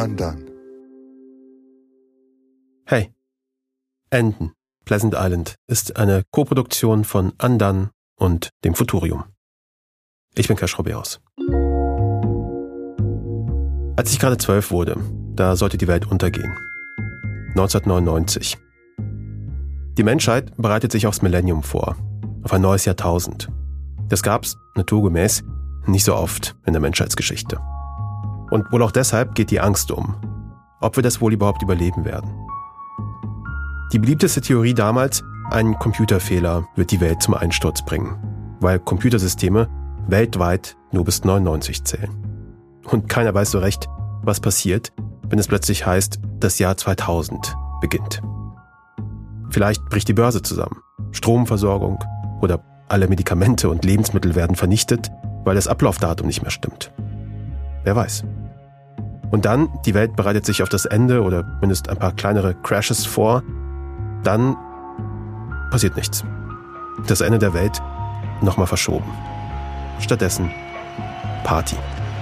Undone. Hey, Enden, Pleasant Island ist eine Koproduktion von Undone und dem Futurium. Ich bin Kash Robeaus. Als ich gerade 12 wurde, da sollte die Welt untergehen. 1999. Die Menschheit bereitet sich aufs Millennium vor, auf ein neues Jahrtausend. Das gab's, naturgemäß, nicht so oft in der Menschheitsgeschichte. Und wohl auch deshalb geht die Angst um, ob wir das wohl überhaupt überleben werden. Die beliebteste Theorie damals, ein Computerfehler wird die Welt zum Einsturz bringen, weil Computersysteme weltweit nur bis 99 zählen. Und keiner weiß so recht, was passiert, wenn es plötzlich heißt, das Jahr 2000 beginnt. Vielleicht bricht die Börse zusammen, Stromversorgung oder alle Medikamente und Lebensmittel werden vernichtet, weil das Ablaufdatum nicht mehr stimmt. Wer weiß. Und dann, die Welt bereitet sich auf das Ende oder mindestens ein paar kleinere Crashes vor, dann passiert nichts. Das Ende der Welt nochmal verschoben. Stattdessen Party.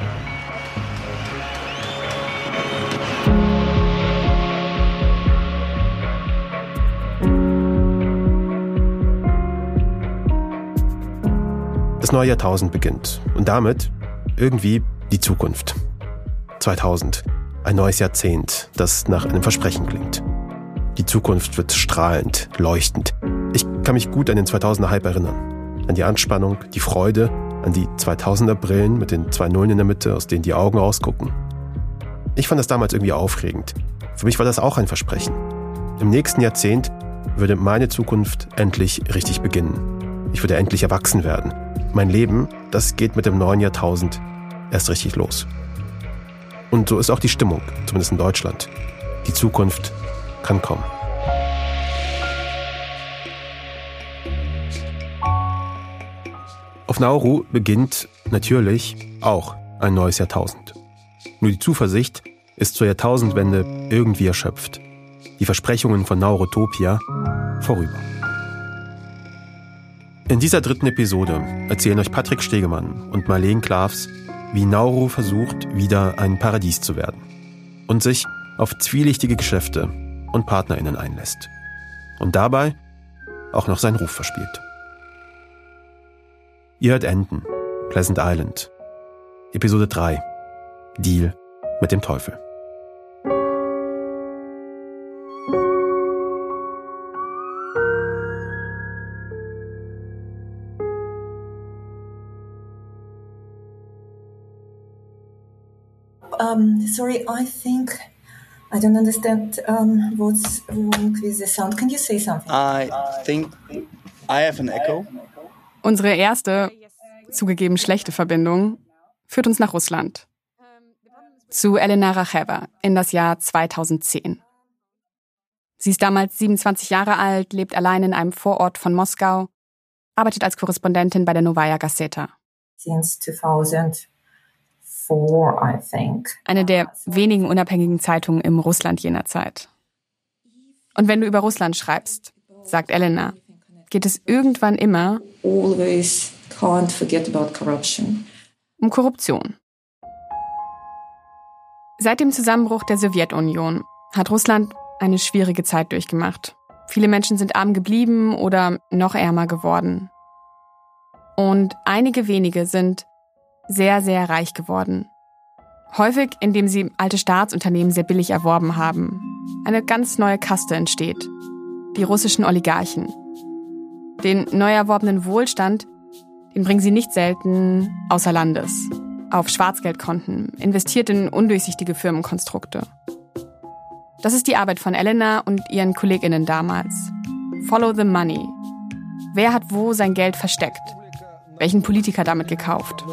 Das neue Jahrtausend beginnt und damit irgendwie die Zukunft. 2000, ein neues Jahrzehnt, das nach einem Versprechen klingt. Die Zukunft wird strahlend, leuchtend. Ich kann mich gut an den 2000er-Hype erinnern. An die Anspannung, die Freude, an die 2000er-Brillen mit den 2 Nullen in der Mitte, aus denen die Augen rausgucken. Ich fand das damals irgendwie aufregend. Für mich war das auch ein Versprechen. Im nächsten Jahrzehnt würde meine Zukunft endlich richtig beginnen. Ich würde endlich erwachsen werden. Mein Leben, das geht mit dem neuen Jahrtausend erst richtig los. Und so ist auch die Stimmung, zumindest in Deutschland. Die Zukunft kann kommen. Auf Nauru beginnt natürlich auch ein neues Jahrtausend. Nur die Zuversicht ist zur Jahrtausendwende irgendwie erschöpft. Die Versprechungen von Naurotopia vorüber. In dieser 3. Episode erzählen euch Patrick Stegemann und Marleen Klaafs, wie Nauru versucht, wieder ein Paradies zu werden und sich auf zwielichtige Geschäfte und PartnerInnen einlässt. Und dabei auch noch seinen Ruf verspielt. Ihr hört Enden, Pleasant Island, Episode 3, Deal mit dem Teufel. Sorry, I don't understand what's wrong with the sound. Can you say something? I think I have an echo. Unsere erste, zugegeben schlechte Verbindung führt uns nach Russland. Zu Elena Racheva in das Jahr 2010. Sie ist damals 27 Jahre alt, lebt allein in einem Vorort von Moskau, arbeitet als Korrespondentin bei der Novaya Gazeta. Since 2004, I think. Eine der wenigen unabhängigen Zeitungen im Russland jener Zeit. Und wenn du über Russland schreibst, sagt Elena, geht es irgendwann immer Always can't forget about corruption. Um Korruption. Seit dem Zusammenbruch der Sowjetunion hat Russland eine schwierige Zeit durchgemacht. Viele Menschen sind arm geblieben oder noch ärmer geworden. Und einige wenige sind sehr, sehr reich geworden. Häufig, indem sie alte Staatsunternehmen sehr billig erworben haben. Eine ganz neue Kaste entsteht. Die russischen Oligarchen. Den neu erworbenen Wohlstand, den bringen sie nicht selten außer Landes. Auf Schwarzgeldkonten, investiert in undurchsichtige Firmenkonstrukte. Das ist die Arbeit von Elena und ihren KollegInnen damals. Follow the money. Wer hat wo sein Geld versteckt? Welchen Politiker damit gekauft?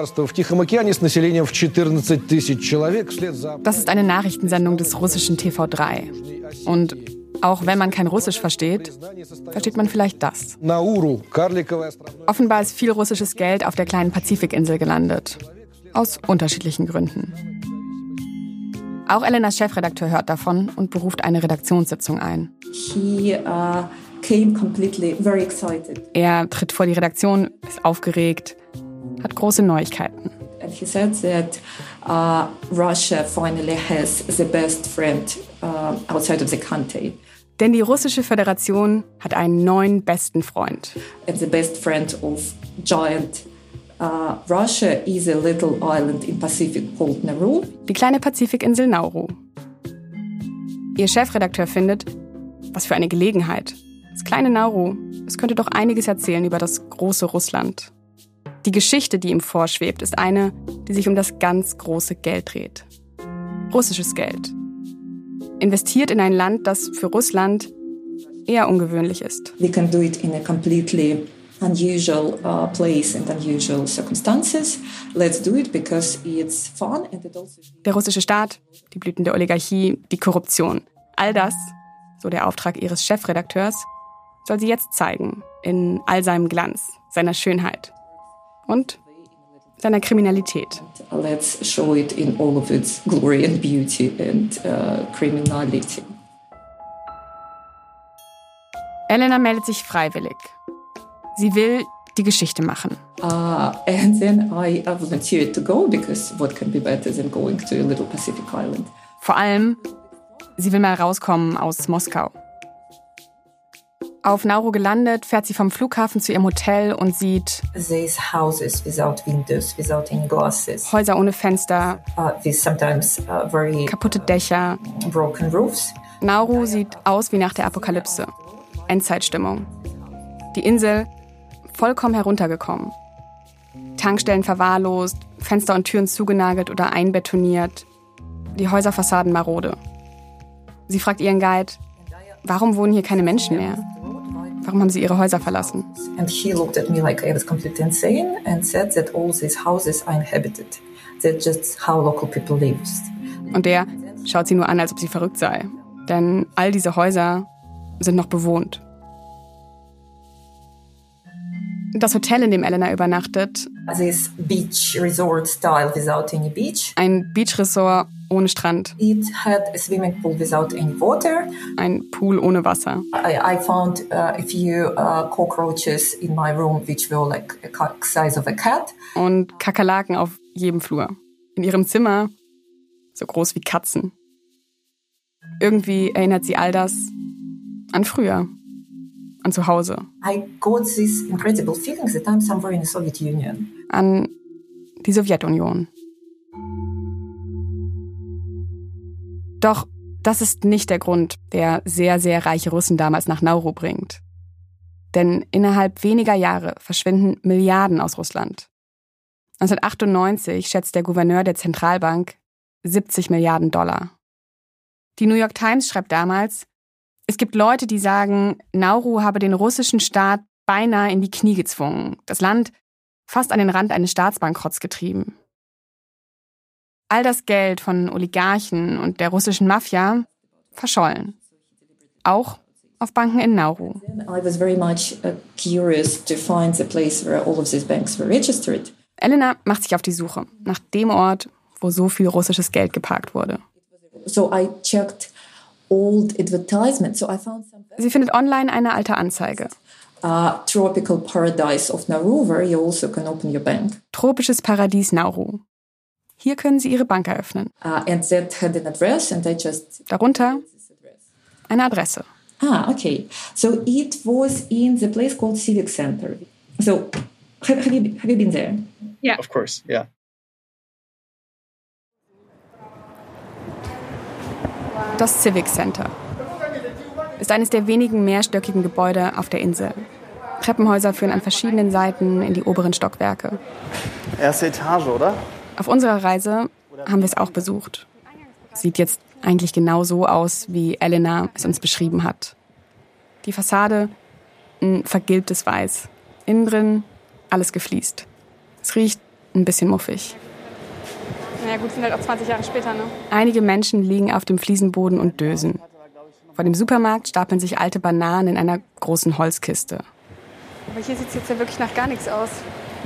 Das ist eine Nachrichtensendung des russischen TV3. Und auch wenn man kein Russisch versteht, versteht man vielleicht das. Offenbar ist viel russisches Geld auf der kleinen Pazifikinsel gelandet. Aus unterschiedlichen Gründen. Auch Elenas Chefredakteur hört davon und beruft eine Redaktionssitzung ein. Er tritt vor die Redaktion, ist aufgeregt, hat große Neuigkeiten. And he said that Russia finally has the best friend outside of the country. Denn die russische Föderation hat einen neuen besten Freund. And the best friend of giant Russia is a little island in Pacific called Nauru. Die kleine Pazifikinsel Nauru. Ihr Chefredakteur findet, was für eine Gelegenheit. Das kleine Nauru, es könnte doch einiges erzählen über das große Russland. Die Geschichte, die ihm vorschwebt, ist eine, die sich um das ganz große Geld dreht. Russisches Geld. Investiert in ein Land, das für Russland eher ungewöhnlich ist. We can do it in a completely unusual place and unusual circumstances. Let's do it because it's fun and it also... Der russische Staat, die Blüten der Oligarchie, die Korruption. All das, so der Auftrag ihres Chefredakteurs, soll sie jetzt zeigen. In all seinem Glanz, seiner Schönheit und seiner Kriminalität. Let's show it in all of its glory and beauty and criminality. Elena meldet sich freiwillig. Sie will die Geschichte machen. And then I volunteered to go because what can be better than going to a little Pacific island? Vor allem, sie will mal rauskommen aus Moskau. Auf Nauru gelandet, fährt sie vom Flughafen zu ihrem Hotel und sieht These houses without windows, without any glasses. Häuser ohne Fenster, With sometimes very kaputte Dächer. broken roofs. Nauru sieht aus wie nach der Apokalypse. Endzeitstimmung. Die Insel vollkommen heruntergekommen. Tankstellen verwahrlost, Fenster und Türen zugenagelt oder einbetoniert. Die Häuserfassaden marode. Sie fragt ihren Guide, warum wohnen hier keine Menschen mehr? Warum haben sie ihre Häuser verlassen? And he looked at me like I was completely insane and said that all these houses are inhabited. That's just how local people live. Und der schaut sie nur an, als ob sie verrückt sei. Denn all diese Häuser sind noch bewohnt. Das Hotel, in dem Elena übernachtet, This beach resort style without any beach. ein Beachresort ohne Strand, It had a swimming pool without any water. ein Pool ohne Wasser. I found a few cockroaches in my room, which were like a size of a cat. Und Kakerlaken auf jedem Flur. In ihrem Zimmer so groß wie Katzen. Irgendwie erinnert sie all das an früher, an zu Hause, I got this incredible feeling that I'm somewhere in the Soviet Union. an die Sowjetunion. Doch das ist nicht der Grund, der sehr, sehr reiche Russen damals nach Nauru bringt. Denn innerhalb weniger Jahre verschwinden Milliarden aus Russland. 1998 schätzt der Gouverneur der Zentralbank 70 Milliarden $. Die New York Times schreibt damals, es gibt Leute, die sagen, Nauru habe den russischen Staat beinahe in die Knie gezwungen, das Land fast an den Rand eines Staatsbankrotts getrieben. All das Geld von Oligarchen und der russischen Mafia verschollen. Auch auf Banken in Nauru. I was very much curious to find the place where all of these banks were registered. Elena macht sich auf die Suche nach dem Ort, wo so viel russisches Geld geparkt wurde. So I checked old advertisements. So I found some Sie findet online eine alte Anzeige. tropical paradise of Nauru, where you also can open your bank. Tropisches Paradies Nauru. Hier können Sie Ihre Bank eröffnen. And that had an address, and I just... Darunter eine Adresse. Okay. So it was in the place called Civic Center. So have you been there? Ja. Of course, yeah. Das Civic Center ist eines der wenigen mehrstöckigen Gebäude auf der Insel. Treppenhäuser führen an verschiedenen Seiten in die oberen Stockwerke. Erste Etage, oder? Auf unserer Reise haben wir es auch besucht. Sieht jetzt eigentlich genau so aus, wie Elena es uns beschrieben hat. Die Fassade, ein vergilbtes Weiß. Innen drin alles gefliest. Es riecht ein bisschen muffig. Ja gut, sind halt auch 20 Jahre später, ne? Einige Menschen liegen auf dem Fliesenboden und dösen. Vor dem Supermarkt stapeln sich alte Bananen in einer großen Holzkiste. Aber hier sieht es jetzt ja wirklich nach gar nichts aus.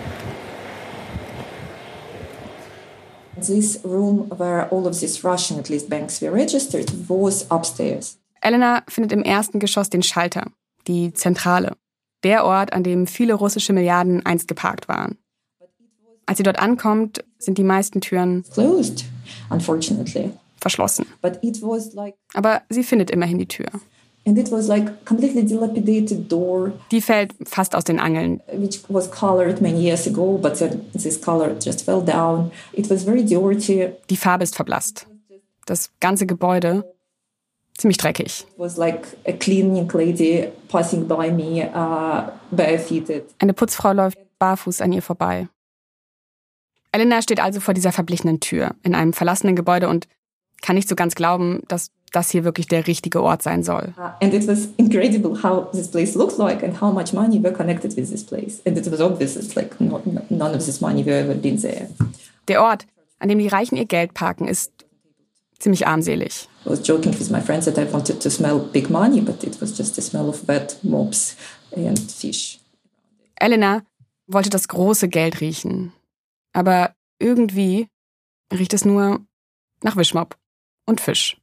This room where all of these Russian, at least, banks were registered was upstairs. Elena findet im ersten Geschoss den Schalter, die Zentrale. Der Ort, an dem viele russische Milliarden einst geparkt waren. Als sie dort ankommt, sind die meisten Türen closed, unfortunately. Verschlossen. But it was like, aber sie findet immerhin die Tür. and it was like completely dilapidated door. Die fällt fast aus den Angeln. Which was colored many years ago, but then this color just fell down. It was very dirty. Die Farbe ist verblasst. Das ganze Gebäude ziemlich dreckig. It was like a cleaning lady passing by me, barefooted. Eine Putzfrau läuft barfuß an ihr vorbei. Elena steht also vor dieser verblichenen Tür in einem verlassenen Gebäude und kann nicht so ganz glauben, dass das hier wirklich der richtige Ort sein soll. And it was incredible how this place looked like and how much money were connected with this place. And it was obvious it's like none of this money were ever been there. Der Ort, an dem die Reichen ihr Geld parken, ist ziemlich armselig. I was joking with my friends that I wanted to smell big money, but it was just the smell of wet mops and fish. Elena wollte das große Geld riechen. Aber irgendwie riecht es nur nach Wischmopp und Fisch.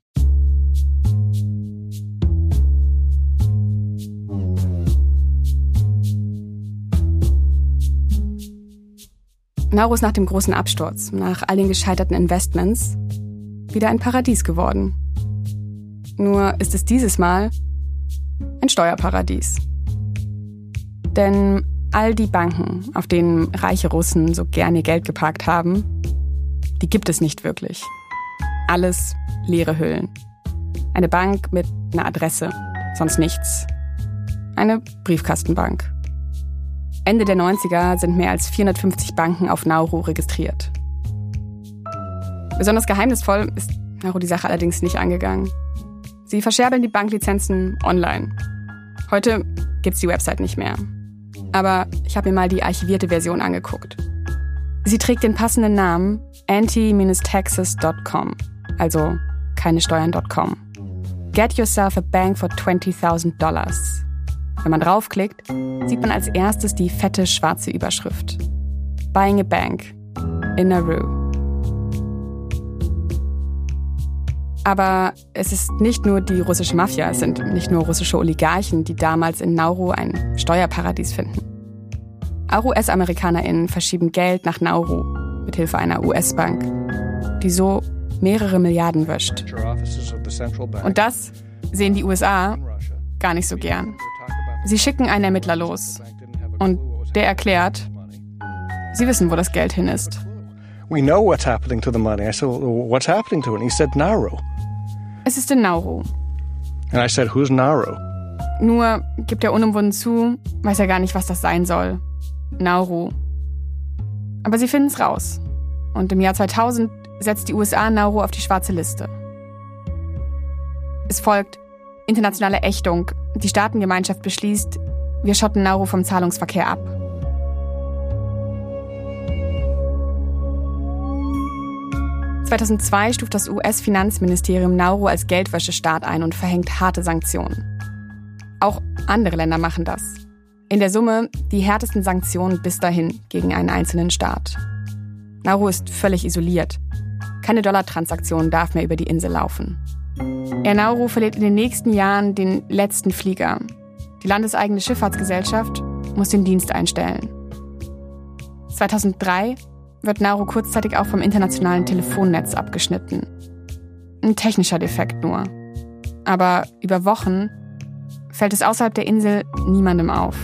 Nauru ist nach dem großen Absturz, nach all den gescheiterten Investments, wieder ein Paradies geworden. Nur ist es dieses Mal ein Steuerparadies. Denn all die Banken, auf denen reiche Russen so gern ihr Geld geparkt haben, die gibt es nicht wirklich. Alles leere Hüllen. Eine Bank mit einer Adresse, sonst nichts. Eine Briefkastenbank. Ende der 90er sind mehr als 450 Banken auf Nauru registriert. Besonders geheimnisvoll ist Nauru die Sache allerdings nicht angegangen. Sie verscherbeln die Banklizenzen online. Heute gibt's die Website nicht mehr. Aber ich habe mir mal die archivierte Version angeguckt. Sie trägt den passenden Namen anti-taxes.com, also keinesteuern.com. Get yourself a bank for $20,000. Wenn man draufklickt, sieht man als erstes die fette schwarze Überschrift. Buying a bank in Nauru. Aber es ist nicht nur die russische Mafia, es sind nicht nur russische Oligarchen, die damals in Nauru ein Steuerparadies finden. Auch US-AmerikanerInnen verschieben Geld nach Nauru mithilfe einer US-Bank, die so mehrere Milliarden wäscht. Und das sehen die USA gar nicht so gern. Sie schicken einen Ermittler los und der erklärt, sie wissen, wo das Geld hin ist. We know what's happening to the money. I said, well, what's happening to it? And he said, Nauru. Es ist in Nauru. And I said, who's Nauru? Nur gibt er unumwunden zu, weiß er gar nicht, was das sein soll. Nauru. Aber sie finden es raus. Und im Jahr 2000 setzt die USA Nauru auf die schwarze Liste. Es folgt internationale Ächtung. Die Staatengemeinschaft beschließt, wir schotten Nauru vom Zahlungsverkehr ab. (2002) stuft das US-Finanzministerium Nauru als Geldwäschestaat ein und verhängt harte Sanktionen. Auch andere Länder machen das. In der Summe die härtesten Sanktionen bis dahin gegen einen einzelnen Staat. Nauru ist völlig isoliert. Keine Dollartransaktion darf mehr über die Insel laufen. Air Nauru verliert in den nächsten Jahren den letzten Flieger. Die landeseigene Schifffahrtsgesellschaft muss den Dienst einstellen. 2003 wird Nauru kurzzeitig auch vom internationalen Telefonnetz abgeschnitten. Ein technischer Defekt nur. Aber über Wochen fällt es außerhalb der Insel niemandem auf.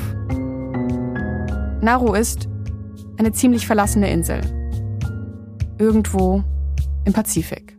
Nauru ist eine ziemlich verlassene Insel. Irgendwo im Pazifik.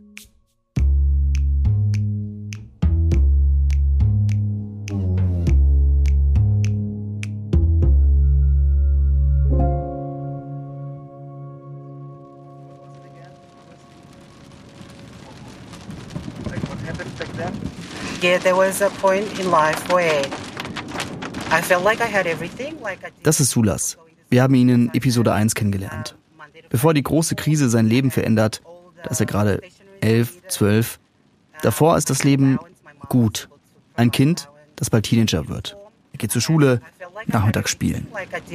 Yeah, there was a point in life where I felt like I had everything. Das ist Sulas. Wir haben ihn in Episode 1 kennengelernt. Bevor die große Krise sein Leben verändert, da ist er gerade 11, 12. Davor ist das Leben gut. Ein Kind, das bald Teenager wird. Er geht zur Schule, nachmittags spielen.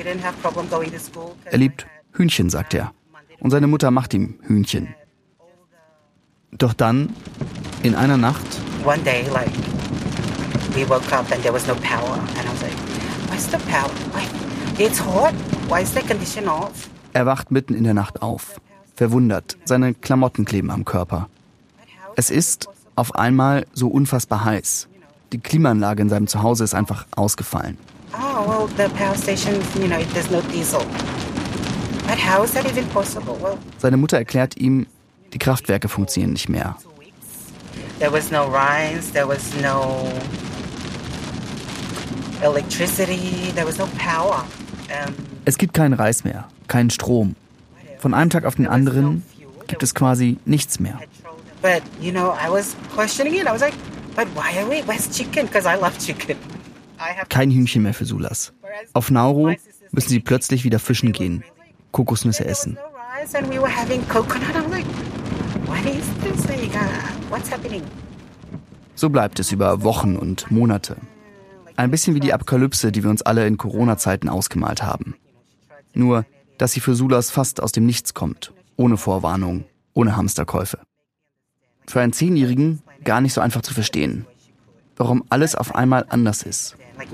Er liebt Hühnchen, sagt er. Und seine Mutter macht ihm Hühnchen. Doch dann, in einer Nacht... One day, like, we woke up and there was no power. And I was like, where's the power? Like, it's hot. Why is the condition off? Er wacht mitten in der Nacht auf, verwundert, seine Klamotten kleben am Körper. Es ist auf einmal so unfassbar heiß. Die Klimaanlage in seinem Zuhause ist einfach ausgefallen. Oh, well, the power station, there's no diesel. But how is that even possible? Well, seine Mutter erklärt ihm, die Kraftwerke funktionieren nicht mehr. There was no rise, there was no electricity, there was no power. Es gibt keinen Reis mehr, keinen Strom. Von einem Tag auf den anderen gibt es quasi nichts mehr. But, I was questioning it. I was like, but where's chicken? Because I love chicken. Kein Hühnchen mehr für Sulas. Auf Nauru müssen sie plötzlich wieder fischen gehen, Kokosnüsse essen. So bleibt es über Wochen und Monate. Ein bisschen wie die Apokalypse, die wir uns alle in Corona-Zeiten ausgemalt haben. Nur, dass sie für Sulas fast aus dem Nichts kommt, ohne Vorwarnung, ohne Hamsterkäufe. Für einen 10-Jährigen gar nicht so einfach zu verstehen, warum alles auf einmal anders ist.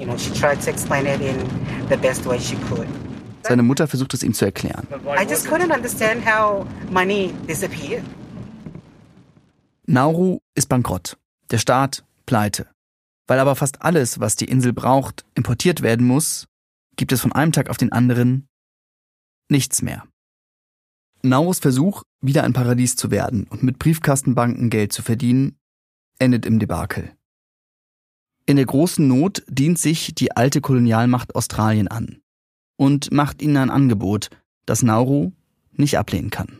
Seine Mutter versucht es ihm zu erklären. Nauru ist bankrott, der Staat pleite. Weil aber fast alles, was die Insel braucht, importiert werden muss, gibt es von einem Tag auf den anderen nichts mehr. Naurus Versuch, wieder ein Paradies zu werden und mit Briefkastenbanken Geld zu verdienen, endet im Debakel. In der großen Not dient sich die alte Kolonialmacht Australien an und macht ihnen ein Angebot, das Nauru nicht ablehnen kann.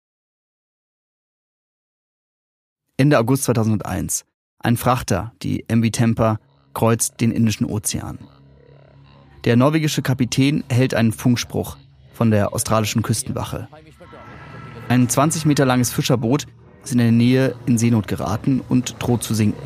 Ende August 2001. Ein Frachter, die MV Temper, kreuzt den Indischen Ozean. Der norwegische Kapitän erhält einen Funkspruch von der australischen Küstenwache. Ein 20 Meter langes Fischerboot ist in der Nähe in Seenot geraten und droht zu sinken.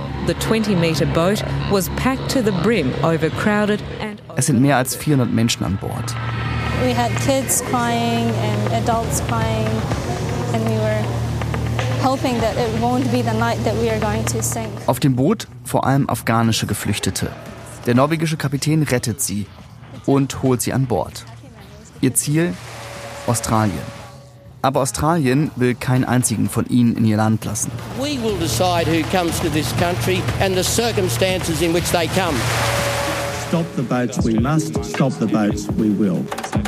Es sind mehr als 400 Menschen an Bord. We had kids crying and adults crying and we were hoping that it won't be the night that we are going to sink. Auf dem Boot vor allem afghanische Geflüchtete. Der norwegische Kapitän rettet sie und holt sie an Bord. Ihr Ziel? Australien. Aber Australien will keinen einzigen von ihnen in ihr Land lassen. We will decide who comes to this country and the circumstances in which they come. Stop the boats we must, stop the boats we will.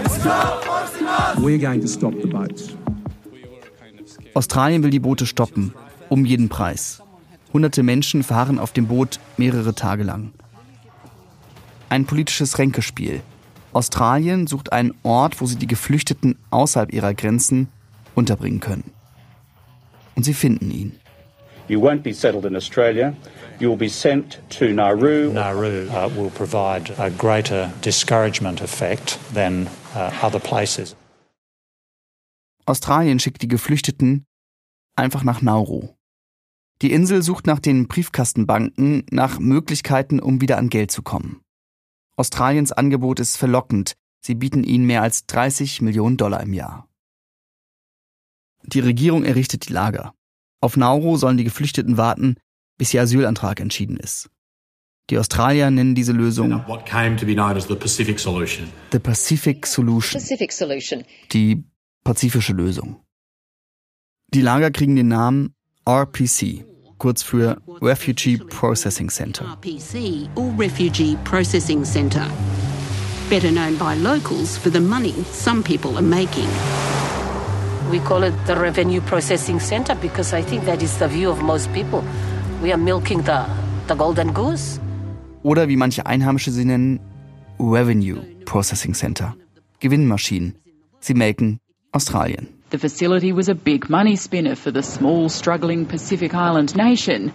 We're going to stop the boats. Australien will die Boote stoppen, um jeden Preis. Hunderte Menschen fahren auf dem Boot mehrere Tage lang. Ein politisches Ränkespiel. Australien sucht einen Ort, wo sie die Geflüchteten außerhalb ihrer Grenzen unterbringen können. Und sie finden ihn. You won't be settled in Australia. You will be sent to Nauru. Nauru will provide a greater discouragement effect than other places. Australien schickt die Geflüchteten einfach nach Nauru. Die Insel sucht nach den Briefkastenbanken nach Möglichkeiten, um wieder an Geld zu kommen. Australiens Angebot ist verlockend. Sie bieten ihnen mehr als $30 Millionen im Jahr. Die Regierung errichtet die Lager. Auf Nauru sollen die Geflüchteten warten, bis ihr Asylantrag entschieden ist. Die Australier nennen diese Lösung The Pacific Solution. Die pazifische Lösung. Die Lager kriegen den Namen RPC, kurz für Refugee Processing Center. RPC or Refugee Processing Center. Better known by locals for the money some people are making. We call it the Revenue Processing Center because I think that is the view of most people. We are milking the golden goose. Oder wie manche Einheimische sie nennen, Revenue Processing Center. Gewinnmaschinen. Sie melken Australien. The facility was a big money spinner for the small, struggling Pacific Island nation.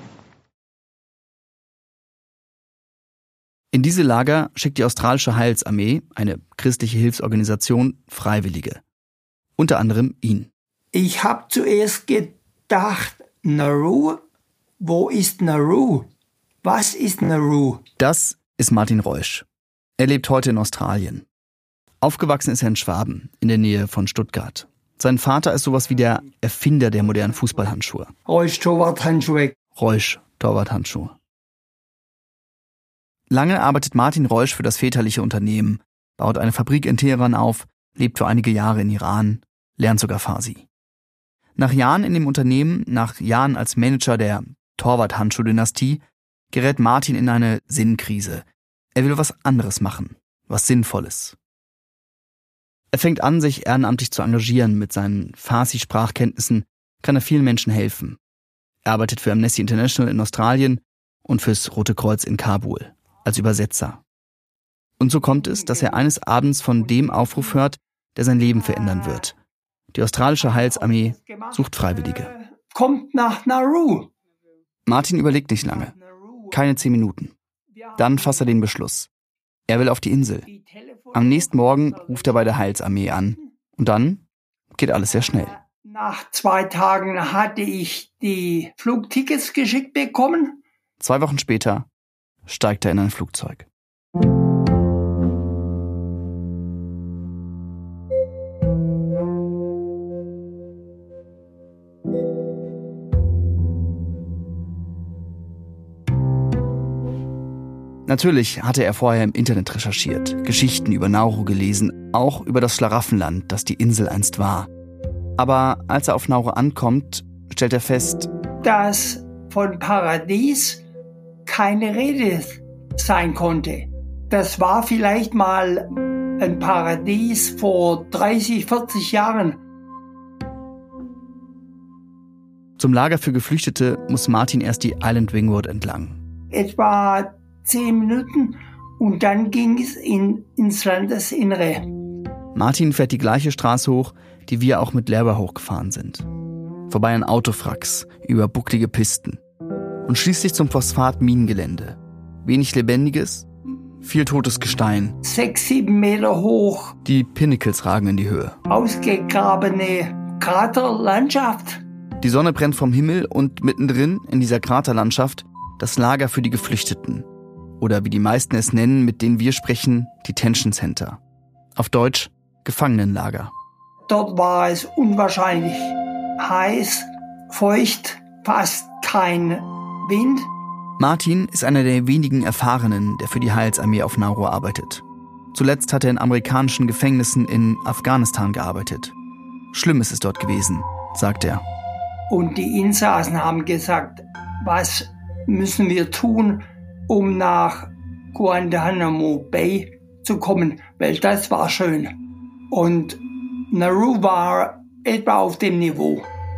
In diese Lager schickt die australische Heilsarmee, eine christliche Hilfsorganisation, Freiwillige. Unter anderem ihn. Ich habe zuerst gedacht, Nauru? Wo ist Nauru? Was ist Nauru? Das ist Martin Reusch. Er lebt heute in Australien. Aufgewachsen ist er in Schwaben, in der Nähe von Stuttgart. Sein Vater ist sowas wie der Erfinder der modernen Fußballhandschuhe. Reusch, Torwarthandschuhe. Reusch, Torwarthandschuhe. Lange arbeitet Martin Reusch für das väterliche Unternehmen, baut eine Fabrik in Teheran auf lebt für einige Jahre in Iran, lernt sogar Farsi. Nach Jahren in dem Unternehmen, nach Jahren als Manager der Torwart-Handschuh-Dynastie, gerät Martin in eine Sinnkrise. Er will was anderes machen, was Sinnvolles. Er fängt an, sich ehrenamtlich zu engagieren. Mit seinen Farsi-Sprachkenntnissen kann er vielen Menschen helfen. Er arbeitet für Amnesty International in Australien und fürs Rote Kreuz in Kabul als Übersetzer. Und so kommt es, dass er eines Abends von dem Aufruf hört, der sein Leben verändern wird. Die australische Heilsarmee sucht Freiwillige. Kommt nach Nauru. Martin überlegt nicht lange. Keine 10 Minuten. Dann fasst er den Beschluss. Er will auf die Insel. Am nächsten Morgen ruft er bei der Heilsarmee an. Und dann geht alles sehr schnell. Nach 2 Tagen hatte ich die Flugtickets geschickt bekommen. 2 Wochen später steigt er in ein Flugzeug. Natürlich hatte er vorher im Internet recherchiert, Geschichten über Nauru gelesen, auch über das Schlaraffenland, das die Insel einst war. Aber als er auf Nauru ankommt, stellt er fest, dass von Paradies keine Rede sein konnte. Das war vielleicht mal ein Paradies vor 30, 40 Jahren. Zum Lager für Geflüchtete muss Martin erst die Island Wing Road entlang. Etwa 10 Minuten und dann ging es ins Landesinnere. Martin fährt die gleiche Straße hoch, die wir auch mit Lerba hochgefahren sind. Vorbei an Autowracks, über bucklige Pisten. Und schließlich zum Phosphat-Minengelände. Wenig Lebendiges, viel totes Gestein. 6, 7 Meter hoch. Die Pinnacles ragen in die Höhe. Ausgegrabene Kraterlandschaft. Die Sonne brennt vom Himmel und mittendrin in dieser Kraterlandschaft das Lager für die Geflüchteten. Oder wie die meisten es nennen, mit denen wir sprechen, Detention Center. Auf Deutsch Gefangenenlager. Dort war es unwahrscheinlich heiß, feucht, fast kein Wind. Martin ist einer der wenigen Erfahrenen, der für die Heilsarmee auf Nauru arbeitet. Zuletzt hat er in amerikanischen Gefängnissen in Afghanistan gearbeitet. Schlimm ist es dort gewesen, sagt er. Und die Insassen haben gesagt, was müssen wir tun, um nach Guantanamo Bay zu kommen, weil das war schön. Und Nauru war etwa auf dem Niveau.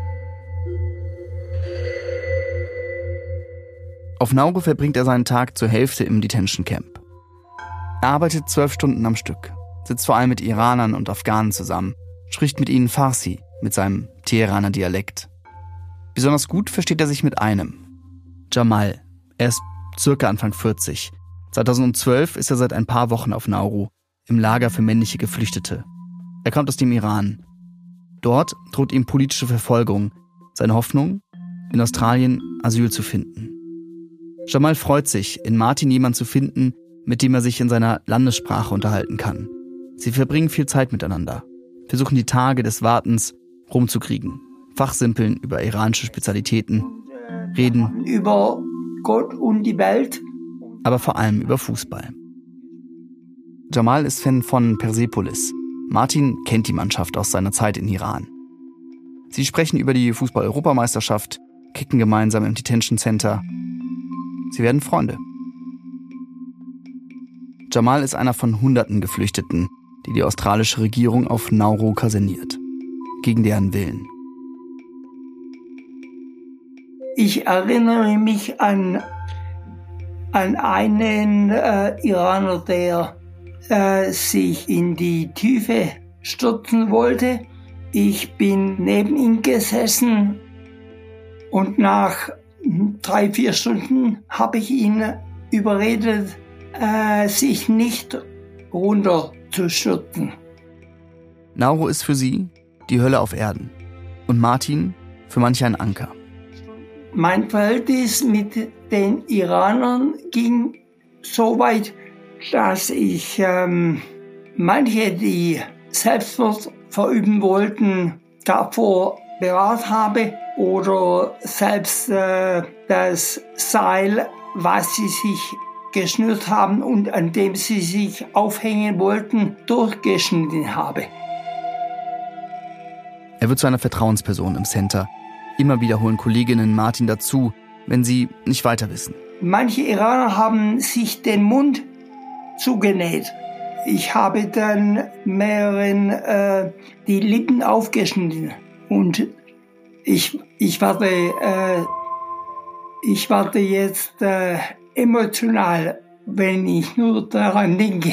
Auf Nauru verbringt er seinen Tag zur Hälfte im Detention Camp. Er arbeitet 12 Stunden am Stück, sitzt vor allem mit Iranern und Afghanen zusammen, spricht mit ihnen Farsi, mit seinem Teheraner Dialekt. Besonders gut versteht er sich mit einem, Jamal. Er ist circa Anfang 40. 2012 ist er seit ein paar Wochen auf Nauru, im Lager für männliche Geflüchtete. Er kommt aus dem Iran. Dort droht ihm politische Verfolgung. Seine Hoffnung, in Australien Asyl zu finden. Jamal freut sich, in Martin jemanden zu finden, mit dem er sich in seiner Landessprache unterhalten kann. Sie verbringen viel Zeit miteinander, versuchen die Tage des Wartens rumzukriegen, fachsimpeln über iranische Spezialitäten, reden über Gott und die Welt, aber vor allem über Fußball. Jamal ist Fan von Persepolis. Martin kennt die Mannschaft aus seiner Zeit in Iran. Sie sprechen über die Fußball-Europameisterschaft, kicken gemeinsam im Detention Center. Sie werden Freunde. Jamal ist einer von Hunderten Geflüchteten, die die australische Regierung auf Nauru kaserniert. Gegen deren Willen. Ich erinnere mich an einen Iraner, der sich in die Tiefe stürzen wollte. Ich bin neben ihm gesessen und nach 3-4 Stunden habe ich ihn überredet, sich nicht runterzustürzen. Nauru ist für sie die Hölle auf Erden und Martin für manche ein Anker. Mein Verhältnis mit den Iranern ging so weit, dass ich manche, die Selbstmord verüben wollten, davor bewahrt habe oder selbst das Seil, was sie sich geschnürt haben und an dem sie sich aufhängen wollten, durchgeschnitten habe. Er wird zu einer Vertrauensperson im Center. Immer wieder holen Kolleginnen Martin dazu, wenn sie nicht weiter wissen. Manche Iraner haben sich den Mund zugenäht. Ich habe dann mehreren die Lippen aufgeschnitten. Und ich werde jetzt emotional, wenn ich nur daran denke.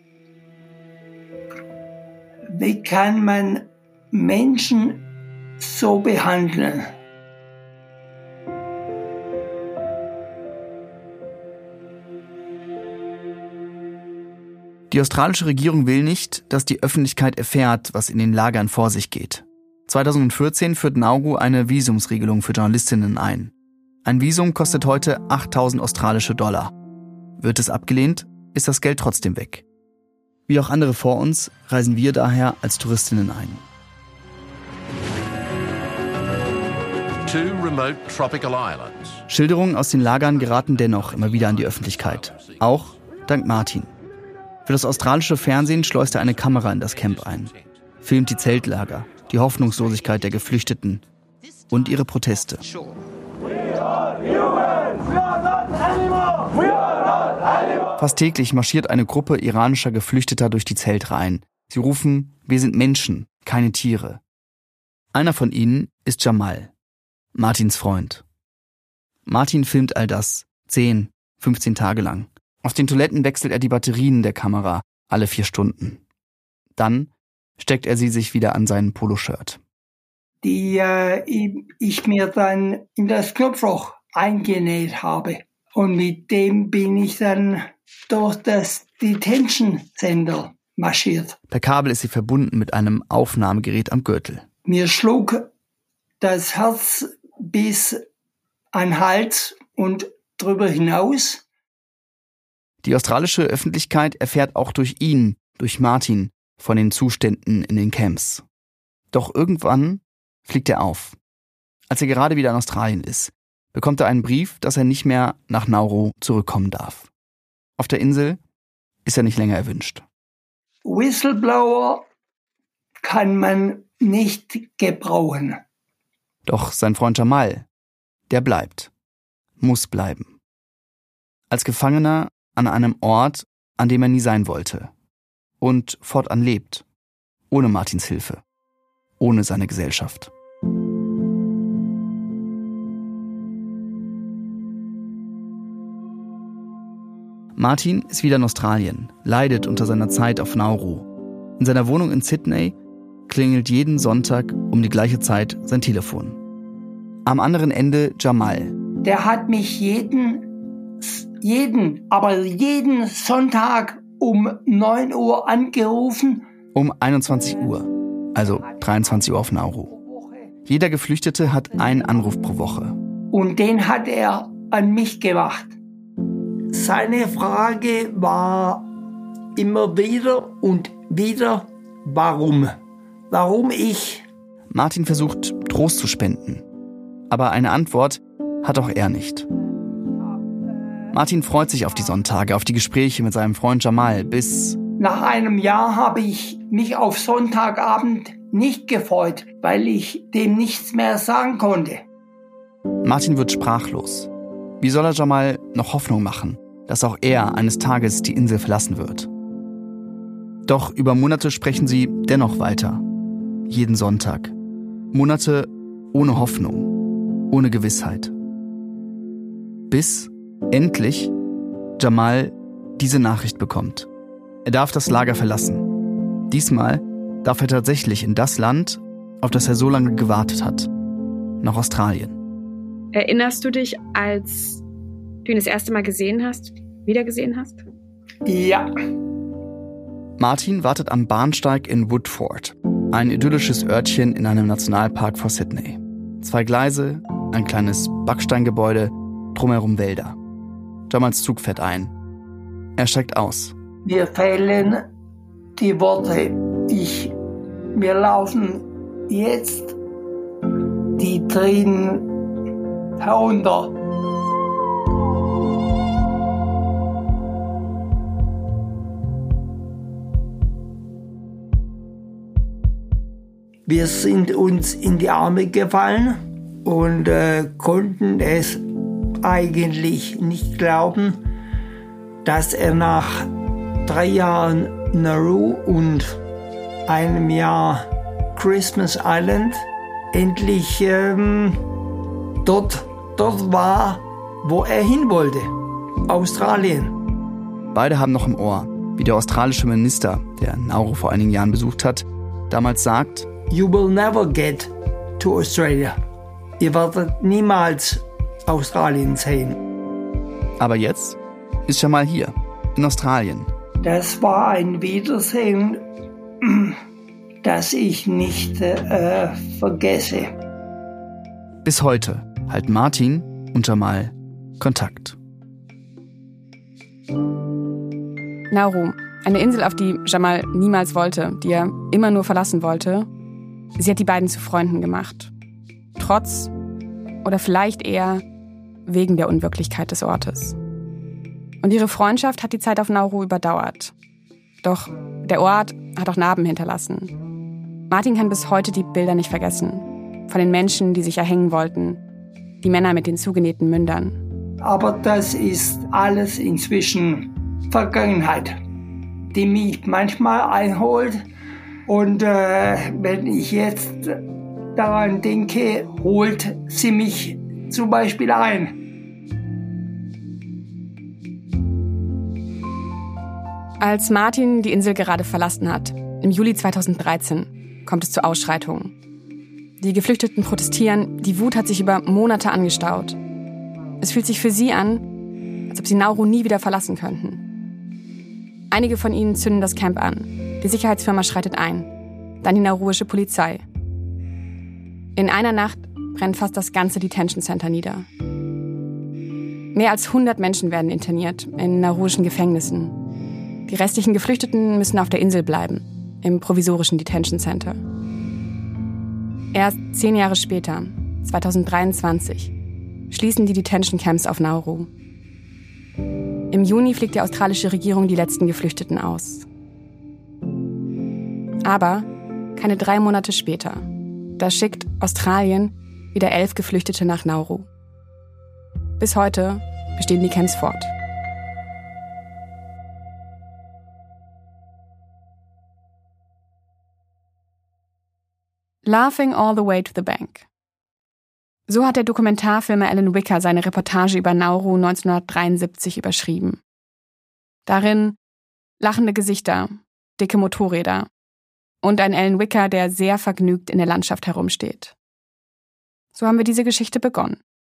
Wie kann man Menschen so behandeln? Die australische Regierung will nicht, dass die Öffentlichkeit erfährt, was in den Lagern vor sich geht. 2014 führt Nauru eine Visumsregelung für Journalistinnen ein. Ein Visum kostet heute 8.000 australische Dollar. Wird es abgelehnt, ist das Geld trotzdem weg. Wie auch andere vor uns reisen wir daher als Touristinnen ein. Schilderungen aus den Lagern geraten dennoch immer wieder an die Öffentlichkeit. Auch dank Martin. Für das australische Fernsehen schleust er eine Kamera in das Camp ein. Filmt die Zeltlager, die Hoffnungslosigkeit der Geflüchteten und ihre Proteste. Fast täglich marschiert eine Gruppe iranischer Geflüchteter durch die Zeltreihen. Sie rufen, wir sind Menschen, keine Tiere. Einer von ihnen ist Jamal, Martins Freund. Martin filmt all das 10, 15 Tage lang. Auf den Toiletten wechselt er die Batterien der Kamera alle 4 Stunden. Dann steckt er sie sich wieder an sein Poloshirt. Die ich mir dann in das Knopfloch eingenäht habe. Und mit dem bin ich dann durch das Detention Center marschiert. Per Kabel ist sie verbunden mit einem Aufnahmegerät am Gürtel. Mir schlug das Herz bis an den Hals und drüber hinaus. Die australische Öffentlichkeit erfährt auch durch ihn, durch Martin, von den Zuständen in den Camps. Doch irgendwann fliegt er auf. Als er gerade wieder in Australien ist, bekommt er einen Brief, dass er nicht mehr nach Nauru zurückkommen darf. Auf der Insel ist er nicht länger erwünscht. Whistleblower kann man nicht gebrauchen. Doch sein Freund Jamal, der bleibt. Muss bleiben. Als Gefangener an einem Ort, an dem er nie sein wollte. Und fortan lebt. Ohne Martins Hilfe. Ohne seine Gesellschaft. Martin ist wieder in Australien, leidet unter seiner Zeit auf Nauru. In seiner Wohnung in Sydney klingelt jeden Sonntag um die gleiche Zeit sein Telefon. Am anderen Ende Jamal. Der hat mich jeden Sonntag um 9 Uhr angerufen. Um 21 Uhr, also 23 Uhr auf Nauru. Jeder Geflüchtete hat einen Anruf pro Woche. Und den hat er an mich gemacht. Seine Frage war immer wieder und wieder, warum? Warum ich? Martin versucht, Trost zu spenden. Aber eine Antwort hat auch er nicht. Martin freut sich auf die Sonntage, auf die Gespräche mit seinem Freund Jamal, bis... Nach einem Jahr habe ich mich auf Sonntagabend nicht gefreut, weil ich dem nichts mehr sagen konnte. Martin wird sprachlos. Wie soll er Jamal noch Hoffnung machen, dass auch er eines Tages die Insel verlassen wird? Doch über Monate sprechen sie dennoch weiter. Jeden Sonntag. Monate ohne Hoffnung, ohne Gewissheit. Bis endlich Jamal diese Nachricht bekommt. Er darf das Lager verlassen. Diesmal darf er tatsächlich in das Land, auf das er so lange gewartet hat. Nach Australien. Erinnerst du dich, als du ihn das erste Mal wiedergesehen hast? Ja. Martin wartet am Bahnsteig in Woodford, ein idyllisches Örtchen in einem Nationalpark vor Sydney. 2 Gleise, ein kleines Backsteingebäude, drumherum Wälder. Jamals Zug fährt ein. Er steigt aus. Mir fehlen die Worte. Mir laufen jetzt die Tränen herunter. Wir sind uns in die Arme gefallen und konnten es eigentlich nicht glauben, dass er nach 3 Jahren Nauru und einem Jahr Christmas Island endlich dort war, wo er hin wollte, Australien. Beide haben noch im Ohr, wie der australische Minister, der Nauru vor einigen Jahren besucht hat, damals sagt: You will never get to Australia. Ihr werdet niemals Australien sehen. Aber jetzt ist Jamal hier, in Australien. Das war ein Wiedersehen, das ich nicht vergesse. Bis heute halten Martin und Jamal Kontakt. Nauru, eine Insel, auf die Jamal niemals wollte, die er immer nur verlassen wollte. Sie hat die beiden zu Freunden gemacht. Trotz oder vielleicht eher wegen der Unwirklichkeit des Ortes. Und ihre Freundschaft hat die Zeit auf Nauru überdauert. Doch der Ort hat auch Narben hinterlassen. Martin kann bis heute die Bilder nicht vergessen. Von den Menschen, die sich erhängen wollten. Die Männer mit den zugenähten Mündern. Aber das ist alles inzwischen Vergangenheit, die mich manchmal einholt. Und wenn ich jetzt daran denke, holt sie mich zum Beispiel ein. Als Martin die Insel gerade verlassen hat, im Juli 2013, kommt es zu Ausschreitungen. Die Geflüchteten protestieren, die Wut hat sich über Monate angestaut. Es fühlt sich für sie an, als ob sie Nauru nie wieder verlassen könnten. Einige von ihnen zünden das Camp an. Die Sicherheitsfirma schreitet ein. Dann die nauruische Polizei. In einer Nacht brennt fast das ganze Detention Center nieder. Mehr als 100 Menschen werden interniert in nauruischen Gefängnissen. Die restlichen Geflüchteten müssen auf der Insel bleiben, im provisorischen Detention Center. Erst 10 Jahre später, 2023, schließen die Detention Camps auf Nauru. Im Juni fliegt die australische Regierung die letzten Geflüchteten aus. Aber keine 3 Monate später, da schickt Australien wieder 11 Geflüchtete nach Nauru. Bis heute bestehen die Camps fort. Laughing all the way to the bank. So hat der Dokumentarfilmer Alan Wicker seine Reportage über Nauru 1973 überschrieben. Darin lachende Gesichter, dicke Motorräder und ein Alan Wicker, der sehr vergnügt in der Landschaft herumsteht. So haben wir diese Geschichte begonnen.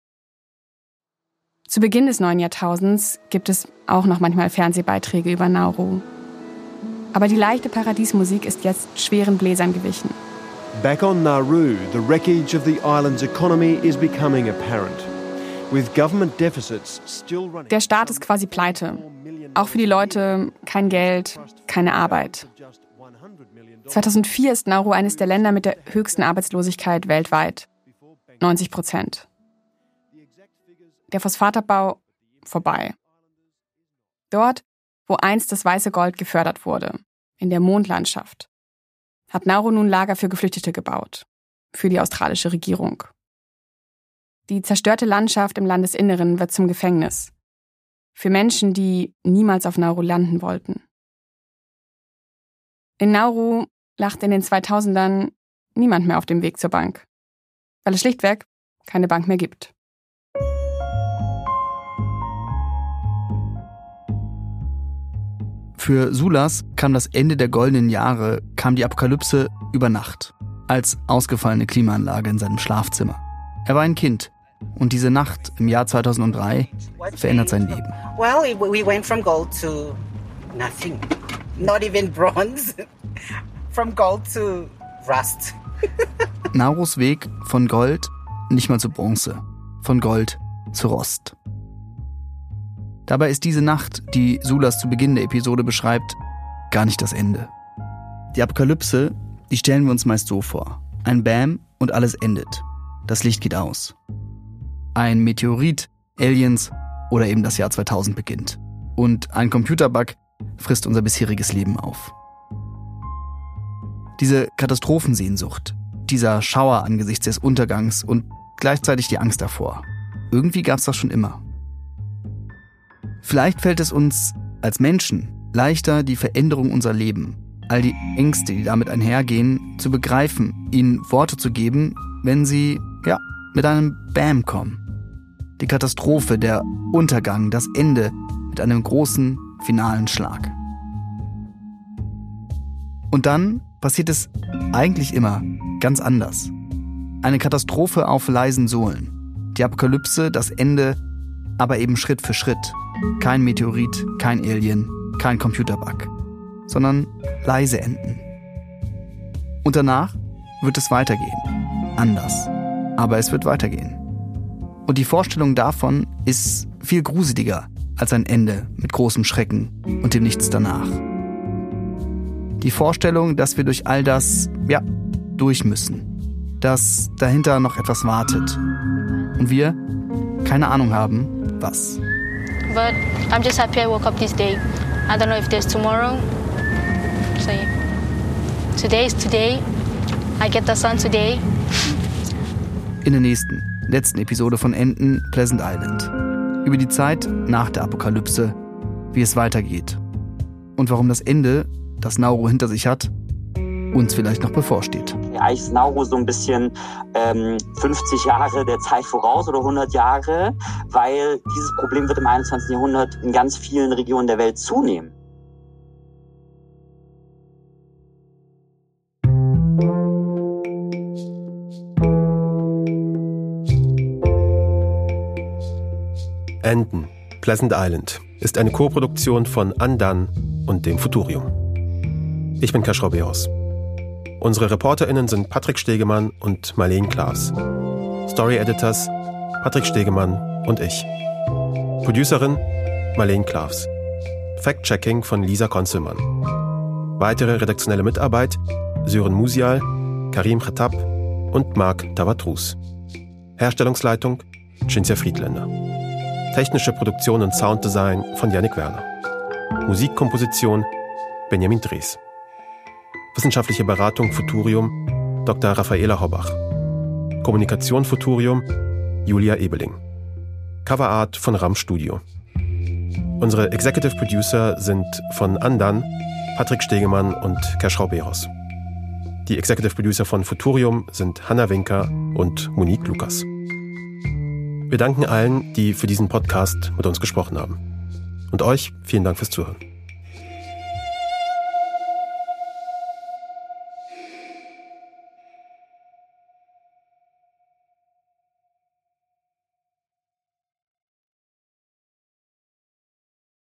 Zu Beginn des neuen Jahrtausends gibt es auch noch manchmal Fernsehbeiträge über Nauru. Aber die leichte Paradiesmusik ist jetzt schweren Bläsern gewichen. Back on Nauru, the wreckage of the island's economy is becoming apparent. With government deficits still running. Der Staat ist quasi pleite. Auch für die Leute kein Geld, keine Arbeit. 2004 ist Nauru eines der Länder mit der höchsten Arbeitslosigkeit weltweit. 90%. Der Phosphatabbau vorbei. Dort, wo einst das weiße Gold gefördert wurde, in der Mondlandschaft, hat Nauru nun Lager für Geflüchtete gebaut, für die australische Regierung. Die zerstörte Landschaft im Landesinneren wird zum Gefängnis. Für Menschen, die niemals auf Nauru landen wollten. In Nauru lacht in den 2000ern niemand mehr auf dem Weg zur Bank, weil es schlichtweg keine Bank mehr gibt. Für Sulas kam das Ende der goldenen Jahre, kam die Apokalypse über Nacht, als ausgefallene Klimaanlage in seinem Schlafzimmer. Er war ein Kind und diese Nacht im Jahr 2003 verändert sein Leben. Well, we went from gold to nothing, not even bronze, from gold to rust. Naurus Weg von Gold nicht mal zu Bronze, von Gold zu Rost. Dabei ist diese Nacht, die Sulas zu Beginn der Episode beschreibt, gar nicht das Ende. Die Apokalypse, die stellen wir uns meist so vor. Ein Bam und alles endet. Das Licht geht aus. Ein Meteorit, Aliens oder eben das Jahr 2000 beginnt. Und ein Computerbug frisst unser bisheriges Leben auf. Diese Katastrophensehnsucht, dieser Schauer angesichts des Untergangs und gleichzeitig die Angst davor. Irgendwie gab es das schon immer. Vielleicht fällt es uns als Menschen leichter, die Veränderung unserer Leben, all die Ängste, die damit einhergehen, zu begreifen, ihnen Worte zu geben, wenn sie, mit einem Bam kommen. Die Katastrophe, der Untergang, das Ende mit einem großen, finalen Schlag. Und dann passiert es eigentlich immer ganz anders. Eine Katastrophe auf leisen Sohlen. Die Apokalypse, das Ende, aber eben Schritt für Schritt. Kein Meteorit, kein Alien, kein Computerbug, sondern leise enden. Und danach wird es weitergehen. Anders. Aber es wird weitergehen. Und die Vorstellung davon ist viel gruseliger als ein Ende mit großem Schrecken und dem Nichts danach. Die Vorstellung, dass wir durch all das, durch müssen. Dass dahinter noch etwas wartet. Und wir keine Ahnung haben, was. But I'm just happy I woke up this day. I don't know if there's tomorrow. So yeah. Today is today. I get the sun today. In der letzten Episode von Enden Pleasant Island. Über die Zeit nach der Apokalypse, wie es weitergeht. Und warum das Ende, das Nauru hinter sich hat, uns vielleicht noch bevorsteht. Eigentlich ist Nauru so ein bisschen 50 Jahre der Zeit voraus oder 100 Jahre, weil dieses Problem wird im 21. Jahrhundert in ganz vielen Regionen der Welt zunehmen. Enden, Pleasant Island, ist eine Co-Produktion von Undone und dem Futurium. Ich bin Kaspar Beos. Unsere ReporterInnen sind Patrick Stegemann und Marlene Klaas. Story-Editors Patrick Stegemann und ich. Producerin Marlene Klaas. Fact-Checking von Lisa Konzelmann. Weitere redaktionelle Mitarbeit Sören Musial, Karim Khattab und Marc Tavatrus. Herstellungsleitung Cinzia Friedländer. Technische Produktion und Sounddesign von Yannick Werner. Musikkomposition Benjamin Drees. Wissenschaftliche Beratung Futurium Dr. Raffaela Hobbach. Kommunikation Futurium Julia Ebeling. Coverart von RAM Studio. Unsere Executive Producer sind von Undone Patrick Stegemann und Kaspar Beos. Die Executive Producer von Futurium sind Hanna Winker und Monique Lukas. Wir danken allen, die für diesen Podcast mit uns gesprochen haben. Und euch vielen Dank fürs Zuhören.